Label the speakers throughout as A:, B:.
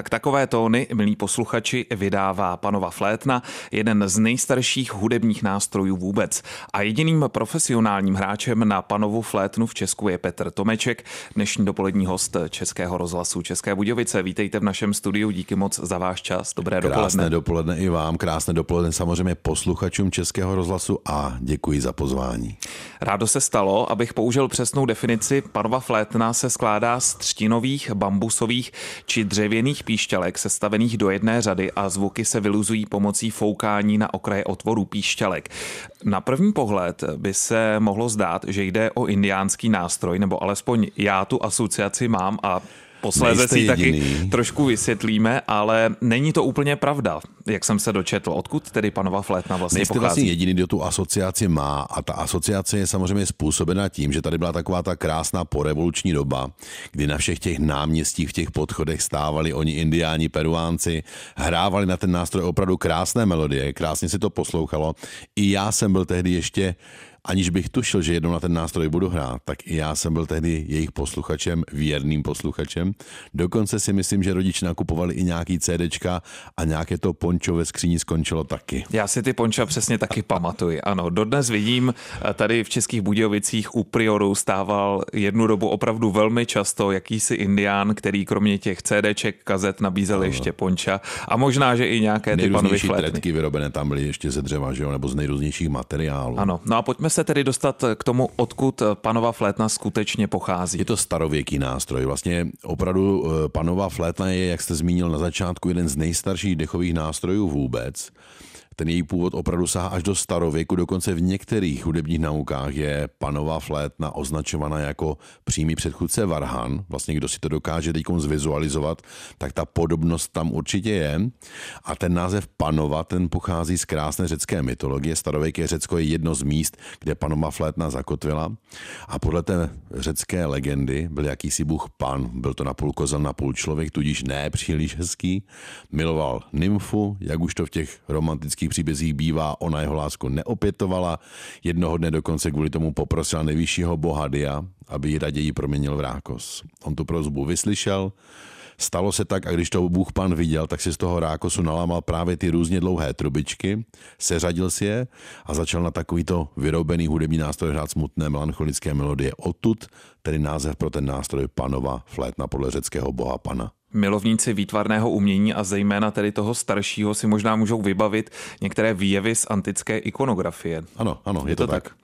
A: Tak takové tóny, milí posluchači, vydává panova flétna, jeden z nejstarších hudebních nástrojů vůbec. A jediným profesionálním hráčem na panovu flétnu v Česku je Petr Tomeček, dnešní dopolední host Českého rozhlasu České Budějovice. Vítejte v našem studiu, díky moc za váš čas. Dobré dopoledne.
B: Krásné dopoledne i vám, krásné dopoledne samozřejmě posluchačům Českého rozhlasu a děkuji za pozvání.
A: Rádo se stalo, abych použil přesnou definici. Panova flétna se skládá z třtinových, bambusových či dřevěných píšťalek sestavených do jedné řady a zvuky se vyluzují pomocí foukání na okraje otvorů píšťalek. Na první pohled by se mohlo zdát, že jde o indiánský nástroj, nebo alespoň já tu asociaci mám a posléze si taky trošku vysvětlíme, ale není to úplně pravda, jak jsem se dočetl. Odkud tedy panova flétna vlastně
B: pochází? Nejste vlastně jediný, kdo tu asociaci má a ta asociace je samozřejmě způsobena tím, že tady byla taková ta krásná porevoluční doba, kdy na všech těch náměstích, v těch podchodech stávali oni indiáni, peruánci, hrávali na ten nástroj opravdu krásné melodie, krásně si to poslouchalo. I já jsem byl tehdy ještě, aniž bych tušil, že jednou na ten nástroj budu hrát, tak i já jsem byl tehdy jejich posluchačem, věrným posluchačem. Dokonce si myslím, že rodiče nakupovali i nějaký CDčka a nějaké to pončo ve skříni skončilo taky.
A: Já si ty ponča přesně taky pamatuji. Ano, dodnes vidím, tady v Českých Budějovicích u Prioru stával jednu dobu opravdu velmi často jakýsi indián, který kromě těch CDček, kazet nabízel ještě ponča a možná, že i nějaké ty panovy flétny.
B: Nejrůznější tretky vyrobené tam byly ještě ze dřeva, že jo, nebo z nejrůznějších materiálů.
A: Ano, no a pojďme se tedy dostat k tomu, odkud panova flétna skutečně pochází.
B: Je to starověký nástroj. Vlastně opravdu panova flétna je, jak jste zmínil na začátku, jeden z nejstarších dechových nástrojů vůbec. Ten její původ opravdu sahá až do starověku, dokonce v některých hudebních naukách je panova flétna označovaná jako přímý předchůdce varhan. Vlastně kdo si to dokáže teď zvizualizovat, tak ta podobnost tam určitě je. A ten název panova, ten pochází z krásné řecké mytologie. Starověké Řecko je jedno z míst, kde panova flétna zakotvila. A podle té řecké legendy byl jakýsi bůh Pan. Byl to napůl kozel, napůl člověk, tudíž ne příliš hezký. Miloval nymfu, jak už to v těch romantických příbězích bývá, ona jeho lásku neopětovala. Jednoho dne dokonce kvůli tomu poprosila nejvyššího boha Dia, aby ji raději proměnil v rákos. On tu prosbu vyslyšel, stalo se tak a když to bůh Pan viděl, tak si z toho rákosu nalámal právě ty různě dlouhé trubičky, seřadil si je a začal na takovýto vyrobený hudební nástroj hrát smutné melancholické melodie. Odtud tedy název pro ten nástroj panova flétna podle řeckého boha Pana.
A: Milovníci výtvarného umění a zejména tedy toho staršího si možná můžou vybavit některé výjevy z antické ikonografie.
B: Ano, je to tak.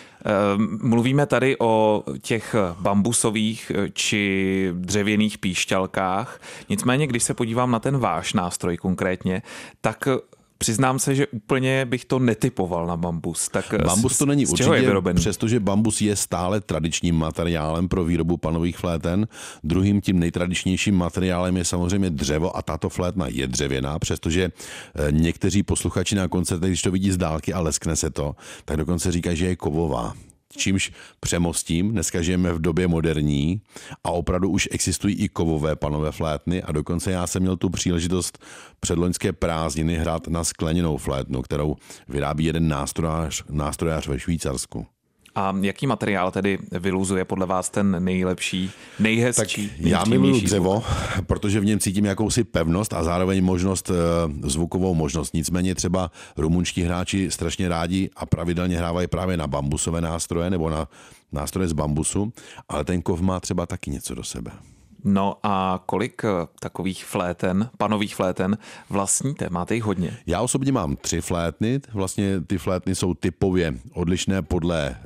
A: Mluvíme tady o těch bambusových či dřevěných píšťalkách. Nicméně, když se podívám na ten váš nástroj konkrétně, tak přiznám se, že úplně bych to netypoval na bambus. Tak
B: bambus to není určitě,
A: vyrobený?
B: Přestože bambus je stále tradičním materiálem pro výrobu panových fléten. Druhým tím nejtradičnějším materiálem je samozřejmě dřevo a tato flétna je dřevěná, přestože někteří posluchači na koncertech, když to vidí z dálky a leskne se to, tak dokonce říkají, že je kovová. Čímž přemostím, dneska žijeme v době moderní a opravdu už existují i kovové panové flétny a dokonce já jsem měl tu příležitost předloňské prázdniny hrát na skleněnou flétnu, kterou vyrábí jeden nástrojář ve Švýcarsku.
A: A jaký materiál tedy vyluzuje podle vás ten nejlepší, nejhezčí?
B: Tak já miluju dřevo, protože v něm cítím jakousi pevnost a zároveň zvukovou možnost. Nicméně třeba rumunští hráči strašně rádi a pravidelně hrávají právě na bambusové nástroje nebo na nástroje z bambusu, ale ten kov má třeba taky něco do sebe.
A: No a kolik takových fléten, panových fléten vlastníte? Máte jich hodně?
B: Já osobně mám 3 flétny. Vlastně ty flétny jsou typově odlišné podle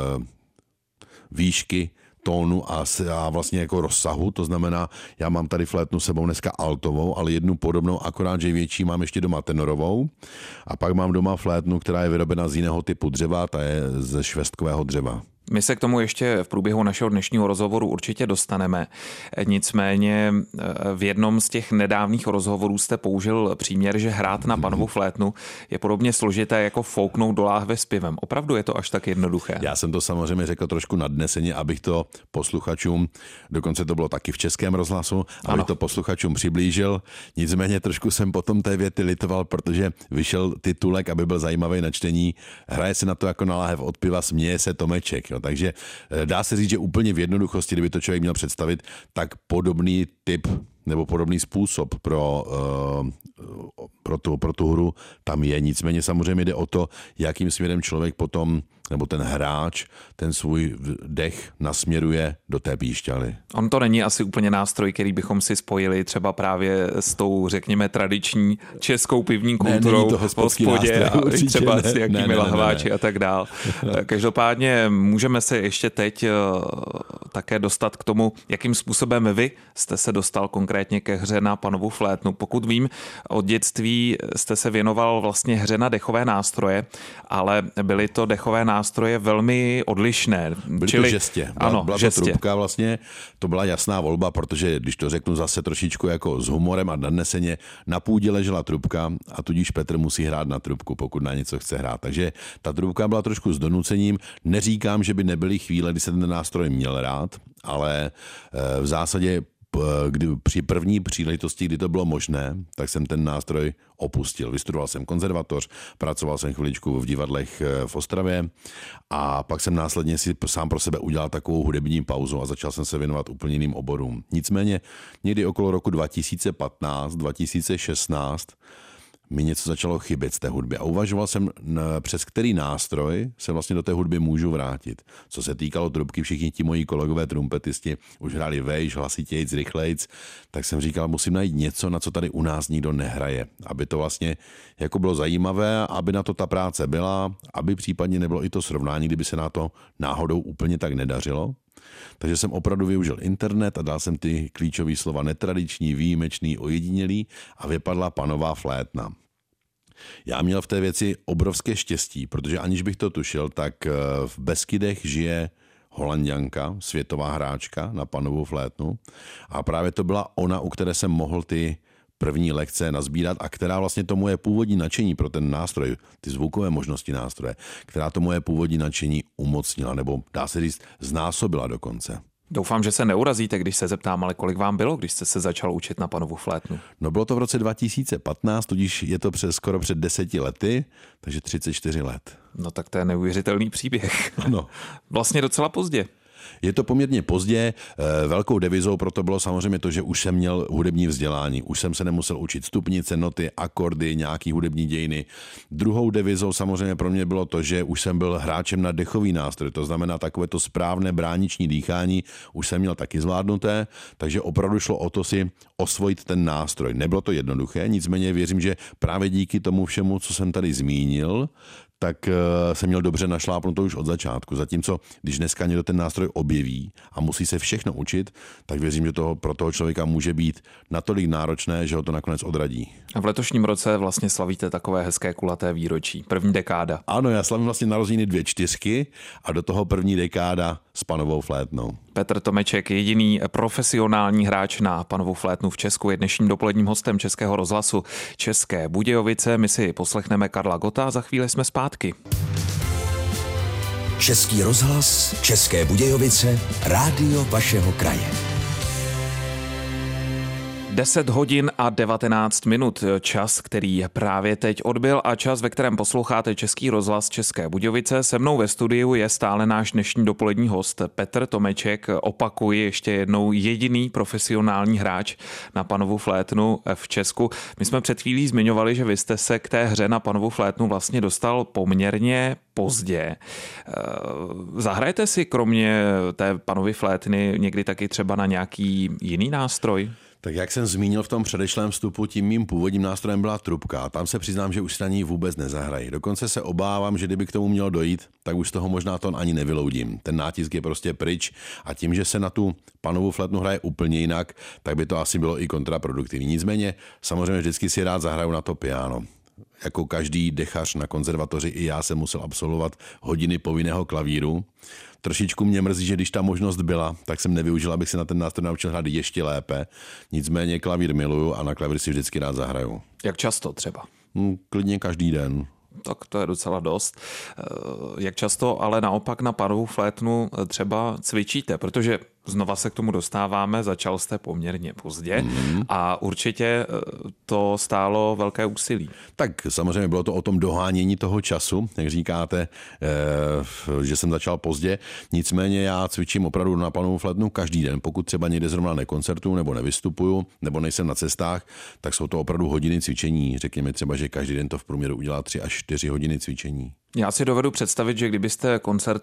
B: výšky, tónu a vlastně jako rozsahu. To znamená, já mám tady flétnu sebou dneska altovou, ale jednu podobnou, akorát, že větší mám ještě doma tenorovou. A pak mám doma flétnu, která je vyrobena z jiného typu dřeva, ta je ze švestkového dřeva.
A: My se k tomu ještě v průběhu našeho dnešního rozhovoru určitě dostaneme. Nicméně v jednom z těch nedávných rozhovorů jste použil příměr, že hrát na panovu flétnu je podobně složité jako fouknout do láhve s pivem. Opravdu je to až tak jednoduché?
B: Já jsem to samozřejmě řekl trošku nadneseně, abych to posluchačům, dokonce to bylo taky v Českém rozhlasu, abych to posluchačům přiblížil. Nicméně trošku jsem potom té věty litoval, protože vyšel titulek, aby byl zajímavý na čtení. Hraje se na to jako na láhev od piva, směje se Tomeček. Jo. Takže dá se říct, že úplně v jednoduchosti, kdyby to člověk měl představit, tak podobný typ nebo podobný způsob pro tu hru tam je. Nicméně samozřejmě jde o to, jakým směrem člověk potom, nebo ten hráč, ten svůj dech nasměruje do té píšťaly.
A: On to není asi úplně nástroj, který bychom si spojili třeba právě s tou, řekněme, tradiční českou pivní kulturou v hospodě a třeba s jakými lahváči a tak dál. Každopádně můžeme se ještě teď také dostat k tomu, jakým způsobem vy jste se dostal konkrétně ke hře na panovu flétnu. Pokud vím, od dětství jste se věnoval vlastně hře na dechové nástroje, ale byly to dechové nástroje velmi odlišné.
B: Byly to žestě. Byla to trubka vlastně, to byla jasná volba, protože když to řeknu zase trošičku jako s humorem a nadneseně, na půdě ležela trubka a tudíž Petr musí hrát na trubku, pokud na něco chce hrát. Takže ta trubka byla trošku s donucením. Neříkám, že by nebyly chvíle, kdy se ten nástroj měl rád, ale v zásadě při první příležitosti, kdy to bylo možné, tak jsem ten nástroj opustil. Vystudoval jsem konzervatoř, pracoval jsem chviličku v divadlech v Ostravě a pak jsem následně si sám pro sebe udělal takovou hudební pauzu a začal jsem se věnovat úplně jiným oborům. Nicméně někdy okolo roku 2015, 2016 mi něco začalo chybět z té hudby a uvažoval jsem, přes který nástroj se vlastně do té hudby můžu vrátit. Co se týkalo trubky, všichni ti moji kolegové trumpetisti už hráli vejš, hlasitějc, rychlejc, tak jsem říkal, musím najít něco, na co tady u nás nikdo nehraje, aby to vlastně jako bylo zajímavé, aby na to ta práce byla, aby případně nebylo i to srovnání, kdyby se na to náhodou úplně tak nedařilo. Takže jsem opravdu využil internet a dal jsem ty klíčové slova netradiční, výjimečný, ojedinělý a vypadla panová flétna. Já měl v té věci obrovské štěstí, protože aniž bych to tušil, tak v Beskydech žije Holanďanka, světová hráčka na panovou flétnu a právě to byla ona, u které jsem mohl ty první lekce nazbírat a která vlastně to moje původní nadšení pro ten nástroj, ty zvukové možnosti nástroje, která to moje původní nadšení umocnila, nebo dá se říct, znásobila dokonce.
A: Doufám, že se neurazíte, když se zeptám, ale kolik vám bylo, když jste se začal učit na panovu flétnu?
B: No bylo to v roce 2015, tudíž je to skoro před 10 lety, takže 34 let.
A: No tak to je neuvěřitelný příběh.
B: Ano.
A: Vlastně docela pozdě.
B: Je to poměrně pozdě, velkou devizou proto bylo samozřejmě to, že už jsem měl hudební vzdělání, už jsem se nemusel učit stupnice, noty, akordy, nějaký hudební dějiny. Druhou devizou samozřejmě pro mě bylo to, že už jsem byl hráčem na dechový nástroj, to znamená takové to správné brániční dýchání, už jsem měl taky zvládnuté, takže opravdu šlo o to si osvojit ten nástroj. Nebylo to jednoduché, nicméně věřím, že právě díky tomu všemu, co jsem tady zmínil, tak jsem měl dobře našlápnuto už od začátku. Zatímco, když dneska někdo ten nástroj objeví a musí se všechno učit, tak věřím, že to pro toho člověka může být natolik náročné, že ho to nakonec odradí.
A: A v letošním roce vlastně slavíte takové hezké kulaté výročí, první dekáda.
B: Ano, já slavím vlastně narozeniny 2 čtyřky a do toho první dekáda s panovou flétnou.
A: Petr Tomeček, jediný profesionální hráč na panovou flétnu v Česku, je dnešním dopoledním hostem Českého rozhlasu České Budějovice. My si poslechneme Karla Gotta a za chvíli jsme zpátky.
C: Český rozhlas, České Budějovice, rádio vašeho kraje.
A: 10 hodin a 19 minut, čas, který právě teď odbyl a čas, ve kterém posloucháte Český rozhlas České Budějovice. Se mnou ve studiu je stále náš dnešní dopolední host Petr Tomeček, opakuji ještě jednou, jediný profesionální hráč na panovu flétnu v Česku. My jsme před chvílí zmiňovali, že vy jste se k té hře na panovu flétnu vlastně dostal poměrně pozdě. Zahrajete si kromě té panovy flétny někdy taky třeba na nějaký jiný nástroj?
B: Tak jak jsem zmínil v tom předešlém vstupu, tím mým původním nástrojem byla trubka a tam se přiznám, že už se na ní vůbec nezahrají. Dokonce se obávám, že kdyby k tomu mělo dojít, tak už z toho možná to ani nevyloudím. Ten nátisk je prostě pryč a tím, že se na tu panovou flétnu hraje úplně jinak, tak by to asi bylo i kontraproduktivní. Nicméně samozřejmě vždycky si rád zahraju na to piano. Jako každý dechař na konzervatoři i já jsem musel absolvovat hodiny povinného klavíru. Trošičku mě mrzí, že když ta možnost byla, tak jsem nevyužil, abych se na ten nástroj naučil hrát ještě lépe. Nicméně klavír miluju a na klavír si vždycky rád zahraju.
A: Jak často třeba?
B: Klidně každý den.
A: Tak to je docela dost. Jak často ale naopak na panovou flétnu třeba cvičíte? Protože Znova se k tomu dostáváme, začal jste poměrně pozdě a určitě to stálo velké úsilí.
B: Tak samozřejmě bylo to o tom dohánění toho času, jak říkáte, že jsem začal pozdě. Nicméně já cvičím opravdu na Panovu flétnu každý den. Pokud třeba někde zrovna nekoncertuju nebo nevystupuju, nebo nejsem na cestách, tak jsou to opravdu hodiny cvičení. Řekněme třeba, že každý den to v průměru udělá 3 až 4 hodiny cvičení.
A: Já si dovedu představit, že kdybyste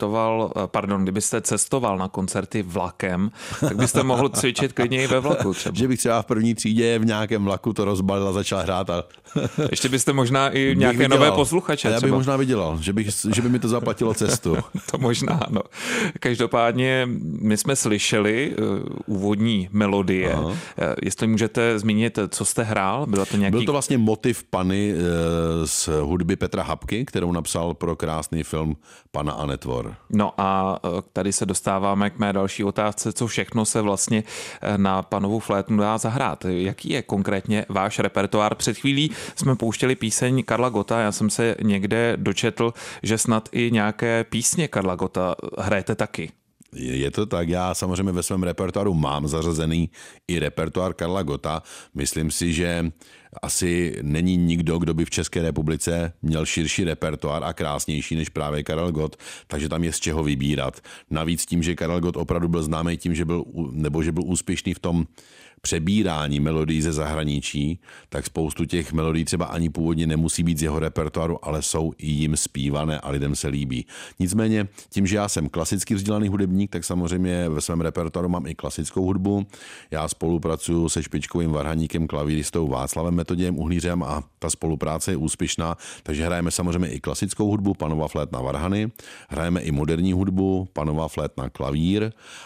A: cestoval na koncerty vlakem, tak byste mohl cvičit klidně i ve vlaku třeba.
B: Že bych třeba v první třídě v nějakém vlaku to rozbalil a začal hrát. A
A: ještě byste možná i nějaké nové posluchače.
B: A já bych
A: třeba
B: možná vydělal, že by mi to zaplatilo cestu.
A: To možná, no. Každopádně my jsme slyšeli úvodní melodie. Aha. Jestli můžete zmínit, co jste hrál?
B: Byl to vlastně motiv Pany z hudby Petra Hapky, kterou napsal pro krásný film Pana a netvor.
A: No a tady se dostáváme k mé další otázce, co všechno se vlastně na Panovu flétnu dá zahrát. Jaký je konkrétně váš repertoár? Před chvílí jsme pouštěli píseň Karla Gotta, já jsem se někde dočetl, že snad i nějaké písně Karla Gotta hrajete taky.
B: Je to tak, já samozřejmě ve svém repertoáru mám zařazený i repertoár Karla Gotta. Myslím si, že asi není nikdo, kdo by v České republice měl širší repertoár a krásnější než právě Karel Gott, takže tam je z čeho vybírat. Navíc tím, že Karel Gott opravdu byl známý tím, že byl úspěšný v tom přebírání melodií ze zahraničí, tak spoustu těch melodií třeba ani původně nemusí být z jeho repertoáru, ale jsou i jim zpívané a lidem se líbí. Nicméně tím, že já jsem klasicky vzdělaný hudebník, tak samozřejmě ve svém repertoáru mám i klasickou hudbu. Já spolupracuju se špičkovým varhaníkem, klavíristou Václavem Metodějem Uhlířem a ta spolupráce je úspěšná, takže hrajeme samozřejmě i klasickou hudbu, Panova flétna varhany, hrajeme i moderní hudbu, Panova flétna klavír.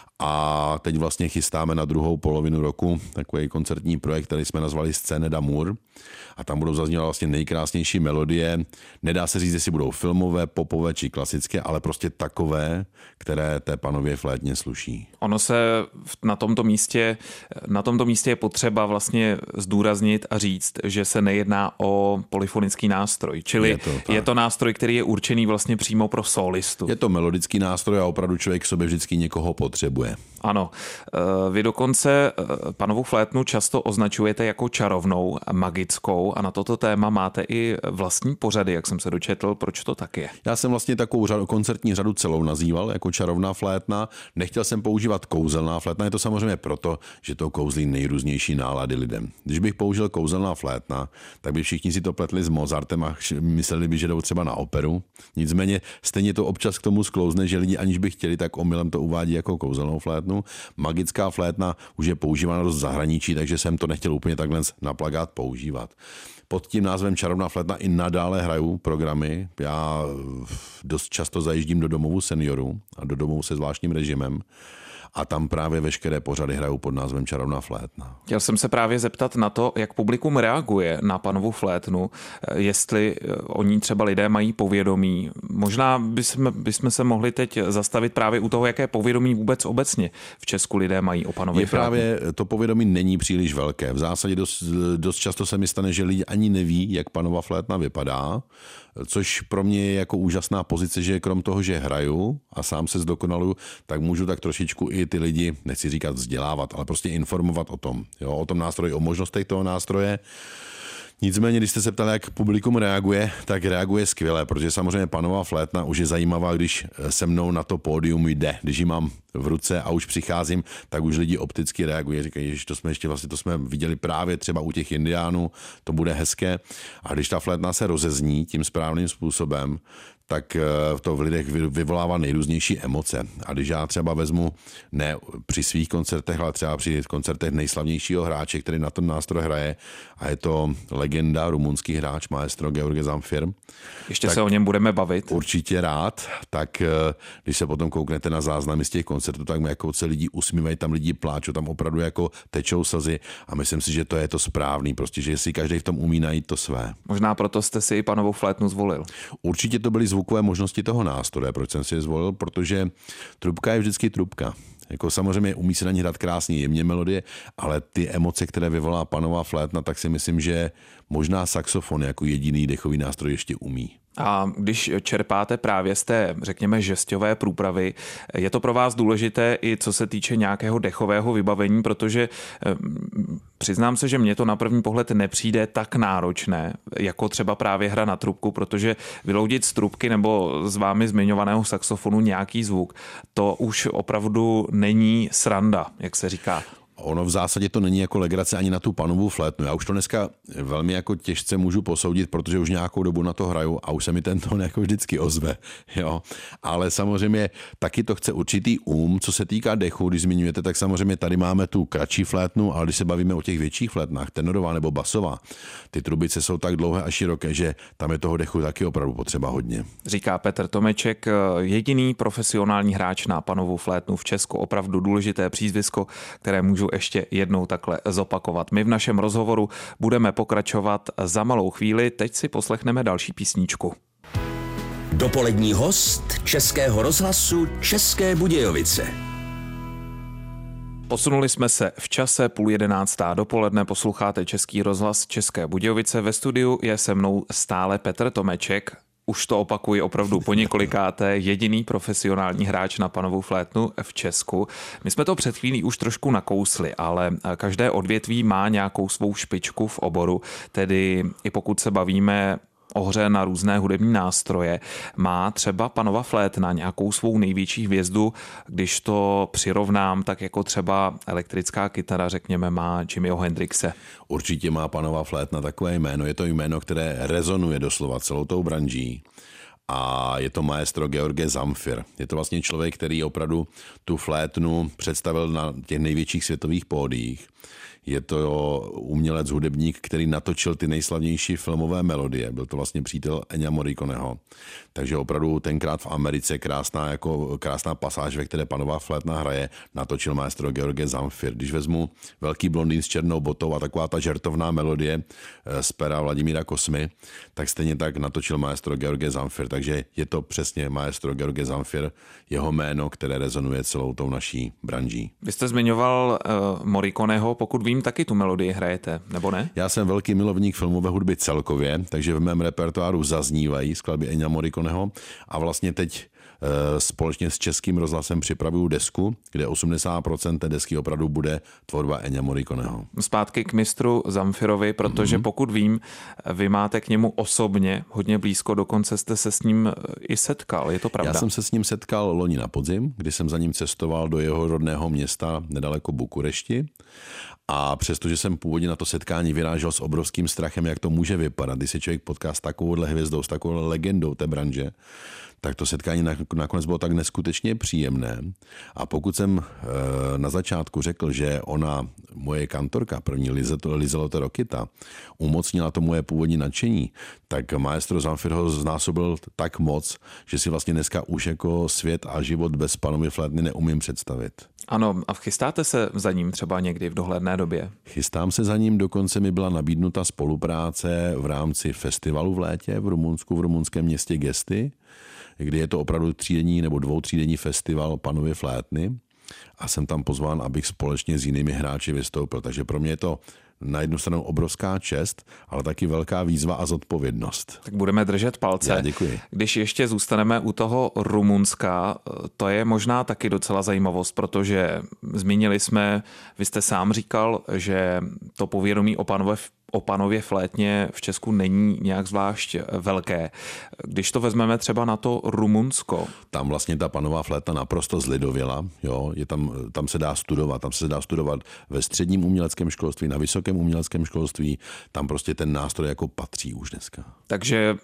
B: A teď vlastně chystáme na druhou polovinu roku takový koncertní projekt, který jsme nazvali Scène d'amour. A tam budou zaznívat vlastně nejkrásnější melodie. Nedá se říct, jestli budou filmové, popové či klasické, ale prostě takové, které té Panově flétně sluší.
A: Ono se na tomto místě je potřeba vlastně zdůraznit a říct, že se nejedná o polyfonický nástroj. Čili je to nástroj, který je určený vlastně přímo pro solistu.
B: Je to melodický nástroj a opravdu člověk k sobě vždycky někoho potřebuje.
A: Ano. Vy dokonce Panovu flétnu často označujete jako čarovnou, magickou a na toto téma máte i vlastní pořady, jak jsem se dočetl. Proč to tak je?
B: Já jsem vlastně takovou koncertní řadu celou nazýval jako čarovná flétna. Nechtěl jsem používat kouzelná flétna, je to samozřejmě proto, že to kouzlí nejrůznější nálady lidem. Když bych použil kouzelná flétna, tak by všichni si to pletli s Mozartem a mysleli by, že jdou třeba na operu. Nicméně stejně to občas k tomu sklouzne, že lidi aniž by chtěli, tak omylem to uvádí jako kouzelnou flétnu. Magická flétna už je používána dost v zahraničí, takže jsem to nechtěl úplně takhle na plakát používat. Pod tím názvem čarovná flétna i nadále hraju programy. Já dost často zajíždím do domovů seniorů a do domovů se zvláštním režimem. A tam právě veškeré pořady hrajou pod názvem Čarovná flétna.
A: Chtěl jsem se právě zeptat na to, jak publikum reaguje na Panovu flétnu, jestli o ní třeba lidé mají povědomí. Možná bychom se mohli teď zastavit právě u toho, jaké povědomí vůbec obecně v Česku lidé mají o Panově flétnu.
B: Právě to povědomí není příliš velké. V zásadě dost často se mi stane, že lidi ani neví, jak Panova flétna vypadá, což pro mě je jako úžasná pozice, že krom toho, že hraju a sám se zdokonaluju, tak můžu tak trošičku i ty lidi, nechci říkat vzdělávat, ale prostě informovat o tom. Jo, o tom nástroji, o možnostech toho nástroje. Nicméně, když jste se ptali, jak publikum reaguje, tak reaguje skvěle, protože samozřejmě Panova flétna už je zajímavá, když se mnou na to pódium jde. Když ji mám v ruce a už přicházím, tak už lidi opticky reagují. Říkají, že to jsme viděli právě třeba u těch Indiánů, to bude hezké. A když ta flétna se rozezní tím správným způsobem, tak to v lidech vyvolává nejrůznější emoce. A když já třeba vezmu ne při svých koncertech, ale třeba při koncertech nejslavnějšího hráče, který na ten nástroj hraje, a je to legenda, rumunský hráč, maestro George Zamfir.
A: Ještě se o něm budeme bavit.
B: Určitě rád. Tak když se potom kouknete na záznamy z těch koncertů, tak jako se lidi usmívají, tam lidi pláčou, tam opravdu jako tečou slzy a myslím si, že to je to správný, prostě, že si každý v tom umí najít to své.
A: Možná proto jste si i Panovou flétnu zvolil.
B: Určitě to byly zvukové možnosti toho nástroje, proč jsem si je zvolil, protože trubka je vždycky trubka. Jako samozřejmě umí se na ní hrát krásně jemně melodie, ale ty emoce, které vyvolá panová flétna, tak si myslím, že možná saxofon jako jediný dechový nástroj ještě umí.
A: A když čerpáte právě z té, řekněme, žesťové průpravy, je to pro vás důležité i co se týče nějakého dechového vybavení, protože přiznám se, že mně to na první pohled nepřijde tak náročné, jako třeba právě hra na trubku, protože vyloudit z trubky nebo z vámi zmiňovaného saxofonu nějaký zvuk, to už opravdu není sranda, jak se říká.
B: Ono v zásadě to není jako legrace ani na tu panovou flétnu. Já už to dneska velmi jako těžce můžu posoudit, protože už nějakou dobu na to hraju a už se mi ten tón jako vždycky ozve. Jo. Ale samozřejmě taky to chce určitý co se týká dechu, když zmiňujete, tak samozřejmě tady máme tu kratší flétnu, ale když se bavíme o těch větších flétnách, tenorová nebo basová, ty trubice jsou tak dlouhé a široké, že tam je toho dechu taky opravdu potřeba hodně.
A: Říká Petr Tomeček, jediný profesionální hráč na panovou flétnu v Česku, opravdu důležité přízvisko, které můžu ještě jednou takhle zopakovat. My v našem rozhovoru budeme pokračovat za malou chvíli, teď si poslechneme další písničku.
C: Dopolední host Českého rozhlasu České Budějovice.
A: Posunuli jsme se v čase 10:30 dopoledne, posloucháte Český rozhlas České Budějovice. Ve studiu je se mnou stále Petr Tomeček. Už to opakuji opravdu po několikáté, jediný profesionální hráč na panovou flétnu v Česku. My jsme to před chvílí už trošku nakousli, ale každé odvětví má nějakou svou špičku v oboru, tedy i pokud se bavíme o hře na různé hudební nástroje, má třeba panova flétna nějakou svou největší hvězdu, když to přirovnám, tak jako třeba elektrická kytara, řekněme, má Jimmyho Hendrixe.
B: Určitě má panová flétna takové jméno, je to jméno, které rezonuje doslova celou tou branží. A je to maestro George Zamfir. Je to vlastně člověk, který opravdu tu flétnu představil na těch největších světových pódiích. Je to umělec, hudebník, který natočil ty nejslavnější filmové melodie. Byl to vlastně přítel Ennio Morriconeho. Takže opravdu tenkrát v Americe krásná pasáž, ve které panová flétna hraje, natočil maestro George Zamfir. Když vezmu Velký blondýn s černou botou a taková ta žertovná melodie z pera Vladimíra Kosmy, tak stejně tak natočil maestro George Zamfir. Takže je to přesně maestro George Zamfir, jeho jméno, které rezonuje celou tou naší branží.
A: Vy jste zmiňoval Morriconeho, pokud vím, taky tu melodii hrajete, nebo ne?
B: Já jsem velký milovník filmové hudby celkově, takže v mém repertoáru zaznívají skladby Ennia Morriconeho a vlastně teď společně s Českým rozhlasem připravuju desku, kde 80% té desky opravdu bude tvorba Ennia Morriconeho.
A: Zpátky k mistru Zamfirovi, protože pokud vím, vy máte k němu osobně hodně blízko, dokonce jste se s ním i setkal, je to pravda?
B: Já jsem se s ním setkal loni na podzim, kdy jsem za ním cestoval do jeho rodného města nedaleko Bukurešti. A přestože jsem původně na to setkání vyrážel s obrovským strachem, jak to může vypadat, když se člověk potká s takovouhle hvězdou, s takovouhle legendou té branže, tak to setkání nakonec bylo tak neskutečně příjemné. A pokud jsem na začátku řekl, že ona, moje kantorka, první Lizelota Rokita, umocnila to moje původní nadšení, tak maestro Zamfir ho znásobil tak moc, že si vlastně dneska už jako svět a život bez panovy flétny neumím představit.
A: Ano, a chystáte se za ním třeba někdy v dohledné době?
B: Chystám se za ním, dokonce mi byla nabídnuta spolupráce v rámci festivalu v létě v Rumunsku, v rumunském městě Gesty, kdy je to opravdu třídenní nebo dvoutřídenní festival panovy flétny a jsem tam pozván, abych společně s jinými hráči vystoupil. Takže pro mě je to na jednu stranu obrovská čest, ale taky velká výzva a zodpovědnost.
A: Tak budeme držet palce.
B: Já děkuji.
A: Když ještě zůstaneme u toho Rumunska, to je možná taky docela zajímavost, protože zmínili jsme, vy jste sám říkal, že to povědomí o panově flétně v Česku není nějak zvlášť velké. Když to vezmeme třeba na to Rumunsko.
B: Tam vlastně ta panová flétna naprosto zlidověla. Jo? Tam se dá studovat ve středním uměleckém školství, na vysokém uměleckém školství. Tam prostě ten nástroj jako patří už dneska.
A: Takže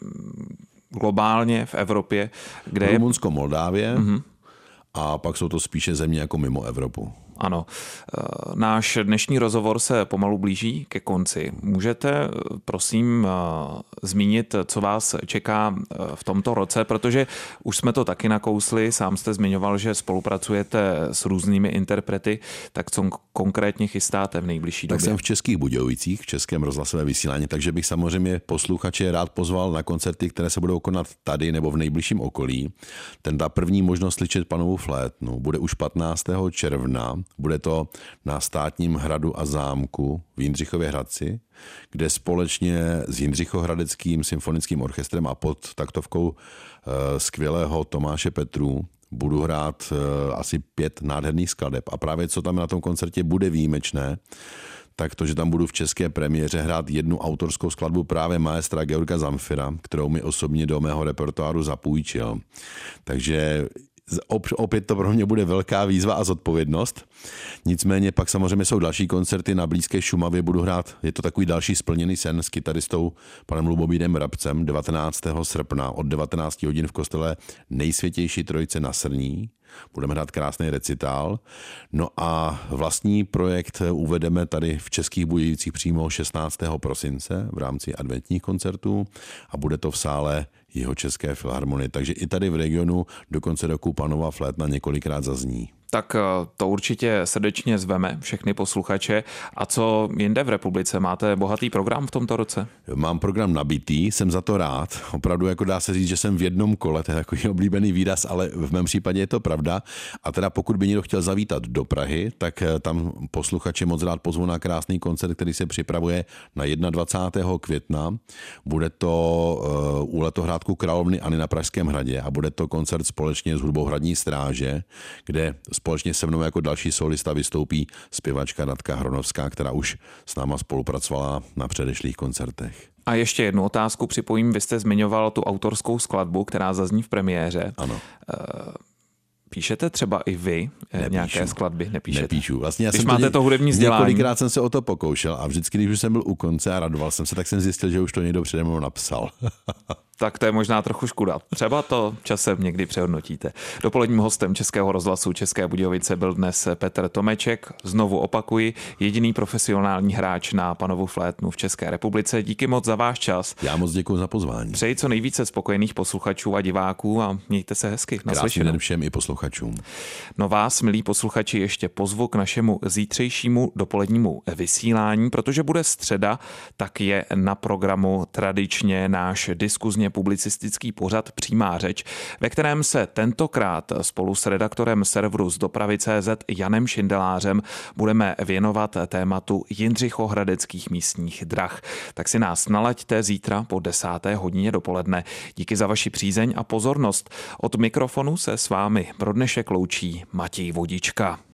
A: globálně v Evropě, kde
B: Rumunsko, Moldávie a pak jsou to spíše země jako mimo Evropu.
A: Ano. Náš dnešní rozhovor se pomalu blíží ke konci. Můžete, prosím, zmínit, co vás čeká v tomto roce, protože už jsme to taky nakousli, sám jste zmiňoval, že spolupracujete s různými interprety, tak co konkrétně chystáte v nejbližší době?
B: Tak jsem v Českých Budějovicích, v Českém rozhlasovém vysílání, takže bych samozřejmě posluchače rád pozval na koncerty, které se budou konat tady nebo v nejbližším okolí. Ta první možnost slyšet Panovu flétnu bude už 15. června. Bude to na Státním hradu a zámku v Jindřichově Hradci, kde společně s Jindřichohradeckým symfonickým orchestrem a pod taktovkou skvělého Tomáše Petru budu hrát asi 5 nádherných skladeb. A právě co tam na tom koncertě bude výjimečné, tak to, že tam budu v české premiéře hrát jednu autorskou skladbu právě maestra Georga Zamfira, kterou mi osobně do mého repertoáru zapůjčil. Takže opět to pro mě bude velká výzva a zodpovědnost. Nicméně pak samozřejmě jsou další koncerty na blízké Šumavě. Budu hrát, je to takový další splněný sen s kytaristou panem Lubomírem Rabcem 19. srpna od 19 hodin v kostele Nejsvětější Trojice na Srní. Budeme hrát krásný recitál. No a vlastní projekt uvedeme tady v Českých Budějovicích přímo 16. prosince v rámci adventních koncertů a bude to v sále Jihočeské filharmonie. Takže i tady v regionu do konce roku Panova flétna několikrát zazní.
A: Tak to určitě srdečně zveme všechny posluchače. A co jinde v republice? Máte bohatý program v tomto roce?
B: Mám program nabitý, jsem za to rád. Opravdu jako dá se říct, že jsem v jednom kole, to je takový oblíbený výraz, ale v mém případě je to pravda. A teda pokud by někdo chtěl zavítat do Prahy, tak tam posluchače moc rád pozvu na krásný koncert, který se připravuje na 21. května. Bude to u letohrádku Královny Anny na Pražském hradě a bude to koncert společně s hudbou Hradní stráže, kde společně se mnou jako další solista vystoupí zpěvačka Radka Hronovská, která už s náma spolupracovala na předešlých koncertech.
A: A ještě jednu otázku připojím. Vy jste zmiňoval tu autorskou skladbu, která zazní v premiéře.
B: Ano.
A: Píšete třeba i vy nějaké skladby?
B: Nepíšu. Vlastně
A: když máte to hudební vzdělání.
B: Několikrát jsem se o to pokoušel a vždycky, když už jsem byl u konce a radoval jsem se, tak jsem zjistil, že už to někdo přede mnou napsal.
A: Tak to je možná trochu škoda. Třeba to časem někdy přehodnotíte. Dopoledním hostem Českého rozhlasu České Budějovice byl dnes Petr Tomeček. Znovu opakuji, jediný profesionální hráč na Panovu flétnu v České republice. Díky moc za váš čas.
B: Já moc děkuji za pozvání.
A: Přeji co nejvíce spokojených posluchačů a diváků a mějte se hezky.
B: Krásný den všem i posluchačům.
A: No vás, milí posluchači, ještě pozvu k našemu zítřejšímu dopolednímu vysílání, protože bude středa, tak je na programu tradičně náš diskuzně publicistický pořad Přímá řeč, ve kterém se tentokrát spolu s redaktorem serveru z dopravy.cz Janem Šindelářem budeme věnovat tématu jindřichohradeckých místních drah. Tak si nás nalaďte zítra po 10. hodině dopoledne. Díky za vaši přízeň a pozornost. Od mikrofonu se s vámi pro dnešek loučí Matěj Vodička.